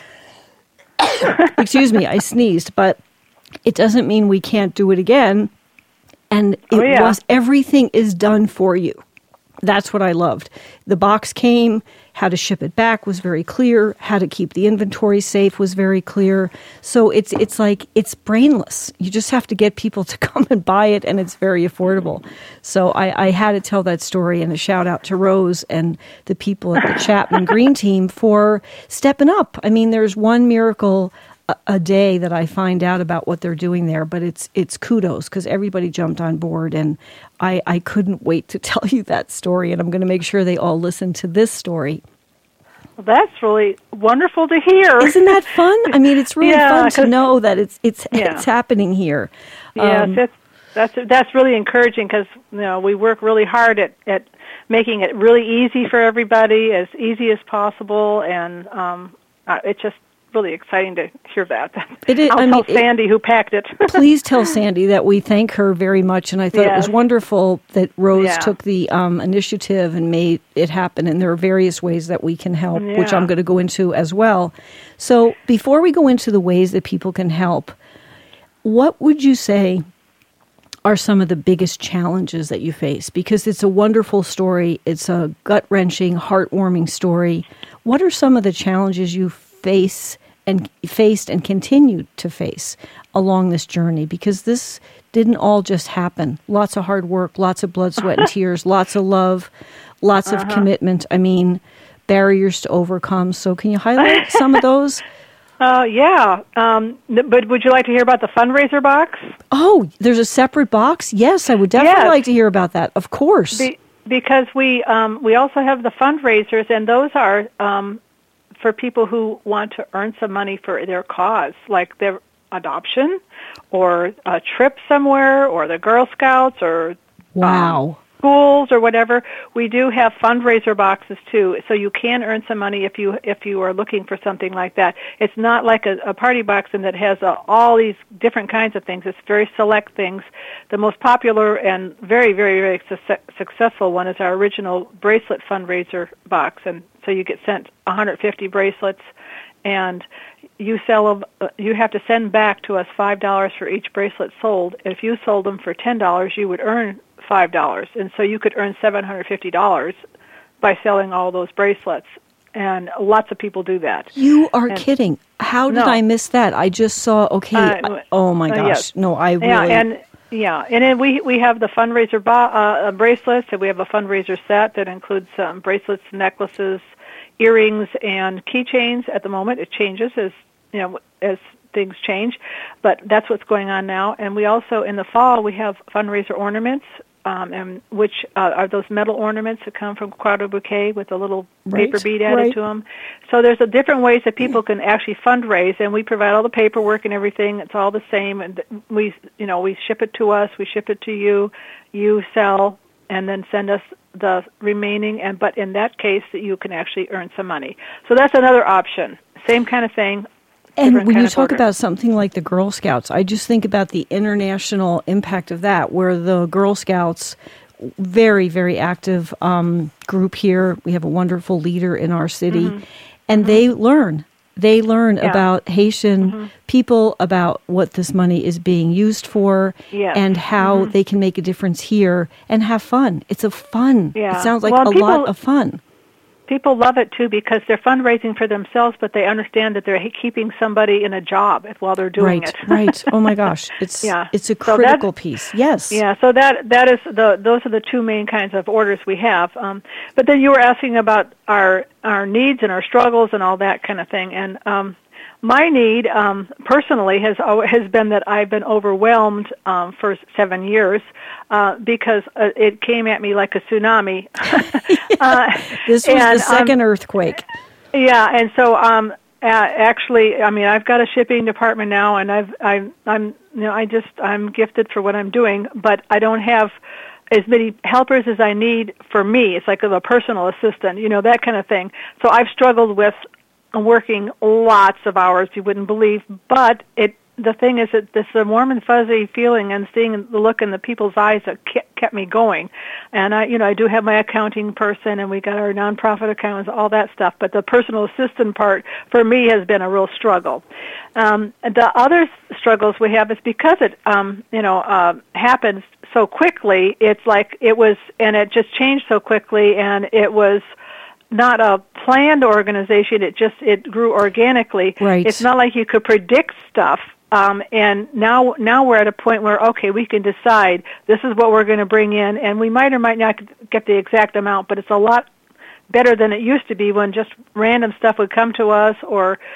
Excuse me, I sneezed, but it doesn't mean we can't do it again. And it oh, yeah. was, everything is done for you. That's what I loved. The box came, how to ship it back was very clear, how to keep the inventory safe was very clear. So it's it's like, it's brainless. You just have to get people to come and buy it, and it's very affordable. So I, I had to tell that story, and a shout out to Rose and the people at the Chapman Green Team for stepping up. I mean, there's one miracle a, a day that I find out about what they're doing there. But it's it's kudos because everybody jumped on board, and I, I couldn't wait to tell you that story. And I'm going to make sure they all listen to this story. Well, that's really wonderful to hear. Isn't that fun? I mean, it's really yeah, fun to know that it's it's yeah. it's happening here. Yes, um, it's, that's that's really encouraging because you know we work really hard at, at making it really easy for everybody, as easy as possible, and um, uh, it's just really exciting to hear that. It is, I'll I tell mean, Sandy it, who packed it. Please tell Sandy that we thank her very much, and I thought yes. it was wonderful that Rose yeah. took the um, initiative and made it happen, and there are various ways that we can help, yeah. which I'm going to go into as well. So before we go into the ways that people can help, what would you say are some of the biggest challenges that you face? Because it's a wonderful story. It's a gut-wrenching, heartwarming story. What are some of the challenges you face and faced and continue to face along this journey? Because this didn't all just happen. Lots of hard work, lots of blood, sweat, and tears, lots of love, lots uh-huh. of commitment. I mean, barriers to overcome. So can you highlight some of those? Uh, yeah, um, but would you like to hear about the fundraiser box? Oh, there's a separate box? Yes, I would definitely yes. like to hear about that, of course. Be- because we um, we also have the fundraisers, and those are um, for people who want to earn some money for their cause, like their adoption or a trip somewhere or the Girl Scouts or wow. Um, schools or whatever. We do have fundraiser boxes too, so you can earn some money if you if you are looking for something like that. It's not like a, a party box in that has a, all these different kinds of things. It's very select things. The most popular and very, very, very su- successful one is our original bracelet fundraiser box, and so you get sent one hundred fifty bracelets, and you sell. Uh, you have to send back to us five dollars for each bracelet sold. If you sold them for ten dollars, you would earn five dollars, and so you could earn seven hundred fifty dollars by selling all those bracelets, and lots of people do that. You are and, kidding. How did no. I miss that? I just saw, okay, uh, I, oh my gosh, uh, yes. no, I really... Yeah, and, yeah, and then we, we have the fundraiser bo- uh, bracelets, and we have a fundraiser set that includes um, bracelets, necklaces, earrings, and keychains. At the moment, it changes as, you know, as things change, but that's what's going on now. And we also, in the fall, we have fundraiser ornaments, Um, and which uh, are those metal ornaments that come from Quadro Bouquet with a little right, paper bead added right. to them. So there's a different ways that people can actually fundraise, and we provide all the paperwork and everything. It's all the same, and we, you know, we ship it to us, we ship it to you, you sell, and then send us the remaining. And but in that case, that you can actually earn some money. So that's another option. Same kind of thing. And when you talk about something like the Girl Scouts, I just think about the international impact of that, where the Girl Scouts, very, very active um, group here. We have a wonderful leader in our city, mm-hmm. and mm-hmm. they learn. They learn yeah. about Haitian mm-hmm. people, about what this money is being used for, yes. and how mm-hmm. they can make a difference here and have fun. It's a fun. Yeah. It sounds like well, a people, lot of fun. People love it, too, because they're fundraising for themselves, but they understand that they're keeping somebody in a job while they're doing right, it. Right, Oh, my gosh. It's yeah. it's a so critical that, piece. Yes. Yeah, so that that is the those are the two main kinds of orders we have. Um, but then you were asking about our, our needs and our struggles and all that kind of thing. And um, my need, um, personally, has has been that I've been overwhelmed um, for seven years uh, because uh, it came at me like a tsunami. uh, this was and, the second um, earthquake. Yeah, and so um, uh, actually, I mean, I've got a shipping department now, and I've I, I'm you know I just I'm gifted for what I'm doing, but I don't have as many helpers as I need for me. It's like a personal assistant, you know, that kind of thing. So I've struggled with working lots of hours, you wouldn't believe, but it the thing is that this uh, warm and fuzzy feeling and seeing the look in the people's eyes that kept me going. And I, you know, I do have my accounting person, and we got our nonprofit accountants, all that stuff. But the personal assistant part for me has been a real struggle. Um, the other struggles we have is because it, um, you know, uh, happens so quickly. It's like it was, and it just changed so quickly, and it was not a planned organization. It just it grew organically. Right. It's not like you could predict stuff. Um, and now, now we're at a point where, okay, we can decide this is what we're going to bring in, and we might or might not get the exact amount, but it's a lot better than it used to be when just random stuff would come to us, or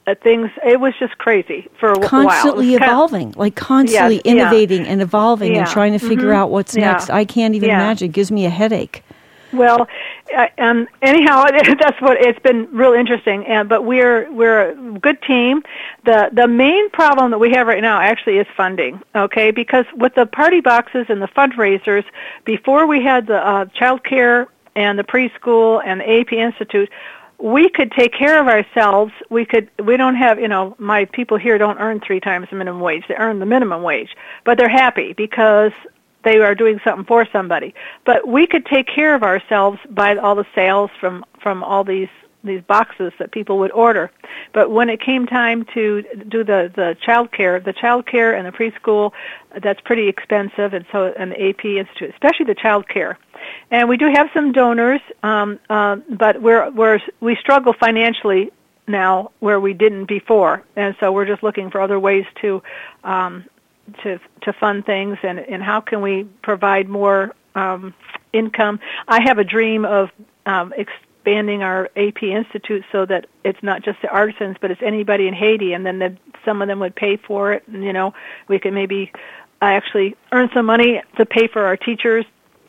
uh, things. It was just crazy for a while. Constantly evolving, of, like constantly yes, innovating yeah. and evolving yeah. and trying to figure mm-hmm. out what's yeah. next. I can't even yeah. imagine. It gives me a headache. Well, uh, um, anyhow, that's what it's been real interesting. And but we're we're a good team. The the main problem that we have right now actually is funding. Okay, because with the party boxes and the fundraisers, before we had the uh, child care and the preschool and the A P Institute, we could take care of ourselves. We could. We don't have. You know, my people here don't earn three times the minimum wage. They earn the minimum wage, but they're happy because they are doing something for somebody. But we could take care of ourselves by all the sales from, from all these these boxes that people would order. But when it came time to do the, the child care, the child care and the preschool, that's pretty expensive, and so and the A P Institute, especially the child care. And we do have some donors, um, uh, but we're, we're, we struggle financially now where we didn't before. And so we're just looking for other ways to um, to to fund things, and, and how can we provide more um, income. I have a dream of um, expanding our A P Institute so that it's not just the artisans, but it's anybody in Haiti, and then the, some of them would pay for it, and, you know, we could maybe actually earn some money to pay for our teachers.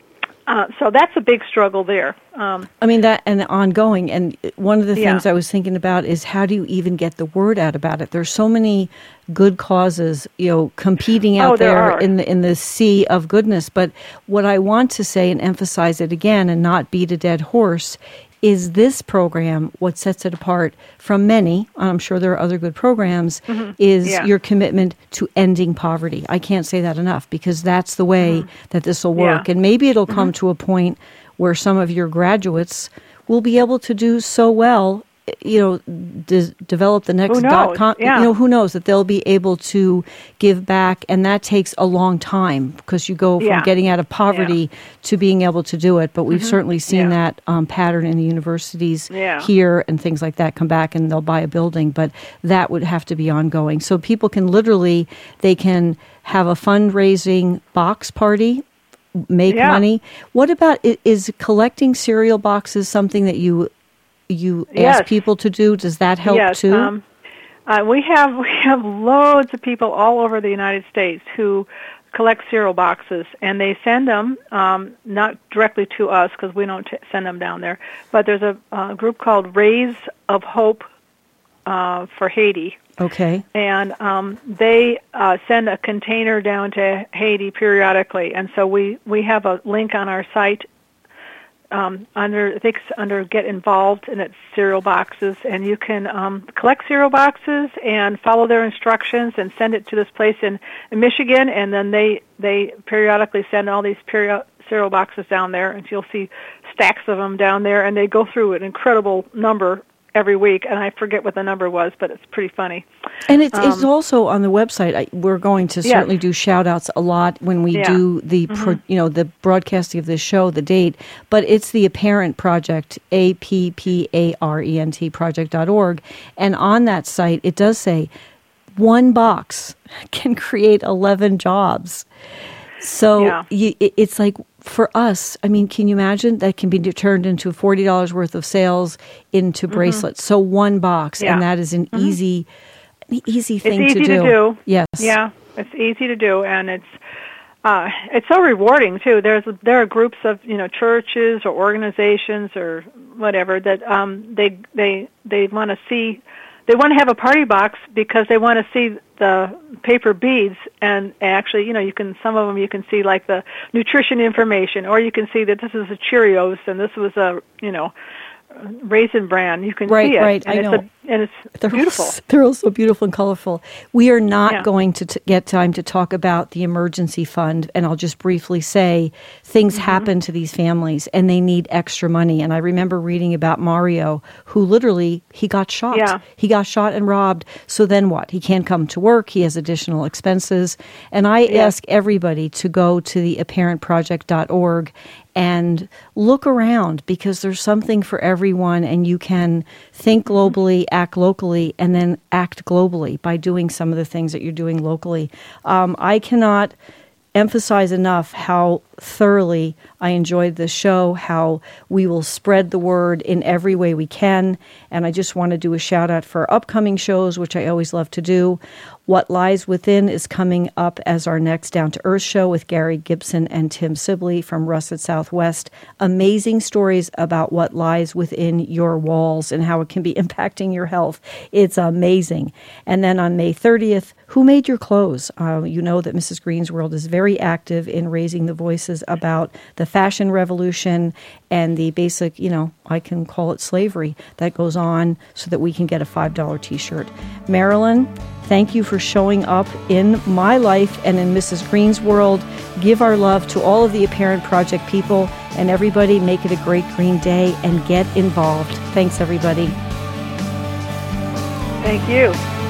Uh, so that's a big struggle there. Um, I mean, that and ongoing. And one of the things yeah. I was thinking about is how do you even get the word out about it? There's so many good causes, you know, competing out oh, there, there are. in the in the sea of goodness. But what I want to say and emphasize it again and not beat a dead horse is this program, what sets it apart from many, I'm sure there are other good programs, mm-hmm. is yeah. your commitment to ending poverty. I can't say that enough, because that's the way mm-hmm. that this will work. Yeah. And maybe it'll mm-hmm. come to a point where some of your graduates will be able to do so well, you know, de- develop the next who knows? dot com. Yeah. You know, who knows that they'll be able to give back, and that takes a long time because you go from yeah. getting out of poverty yeah. to being able to do it. But we've mm-hmm. certainly seen yeah. that um, pattern in the universities yeah. here and things like that. Come back and they'll buy a building, but that would have to be ongoing. So people can literally, they can have a fundraising box party, make yeah. money. What about, is collecting cereal boxes something that you you yes. ask people to do? Does that help yes, too? Um, uh, we have we have loads of people all over the United States who collect cereal boxes, and they send them um, not directly to us because we don't t- send them down there. But there's a, a group called Rays of Hope uh, for Haiti. Okay. And um, they uh, send a container down to Haiti periodically, and so we, we have a link on our site. Um, under I think it's under Get Involved, and it's cereal boxes, and you can um, collect cereal boxes and follow their instructions and send it to this place in, in Michigan, and then they they periodically send all these peri- cereal boxes down there, and you'll see stacks of them down there, and they go through an incredible number every week, and I forget what the number was, but it's pretty funny. And it's, um, it's also on the website. I, we're going to certainly yes. do shout-outs a lot when we yeah. do the mm-hmm. pro, you know the broadcasting of this show, the date. But it's the Apparent Project, A P P A R E N T project dot org. And on that site, it does say one box can create eleven jobs. So yeah. you, it, it's like, for us, I mean, can you imagine that can be turned into forty dollars worth of sales into mm-hmm. bracelets? So one box, yeah. and that is an mm-hmm. easy, an easy thing it's easy to do. to do. Yes. Yeah, it's easy to do, and it's uh, it's so rewarding too. There's there are groups of you know churches or organizations or whatever that um, they they they want to see. They want to have a party box because they want to see the paper beads, and actually, you know, you can some of them you can see like the nutrition information, or you can see that this is a Cheerios and this was a you know Raisin Bran. You can right, see it, right. and I it's know. A, and it's they're beautiful. Also, they're also beautiful and colorful. We are not yeah. going to t- get time to talk about the emergency fund, and I'll just briefly say things mm-hmm. happen to these families, and they need extra money. And I remember reading about Mario, who literally, he got shot. Yeah. He got shot and robbed. So then what? He can't come to work. He has additional expenses. And I yeah. ask everybody to go to the apparent project dot org and look around, because there's something for everyone, and you can think globally, act locally, and then act globally by doing some of the things that you're doing locally. Um, I cannot emphasize enough how thoroughly I enjoyed this show, how we will spread the word in every way we can. And I just want to do a shout out for upcoming shows, which I always love to do. What Lies Within is coming up as our next Down to Earth show with Gary Gibson and Tim Sibley from Russet Southwest. Amazing stories about what lies within your walls and how it can be impacting your health. It's amazing. And then on May thirtieth, Who Made Your Clothes? Uh, you know that Missus Green's World is very active in raising the voices about the fashion revolution and the basic, you know, I can call it slavery that goes on so that we can get a five dollar t-shirt. Marilyn, thank you for showing up in my life and in Missus Green's World. Give our love to all of the Apparent Project people, and everybody make it a great green day and get involved. Thanks, everybody. Thank you.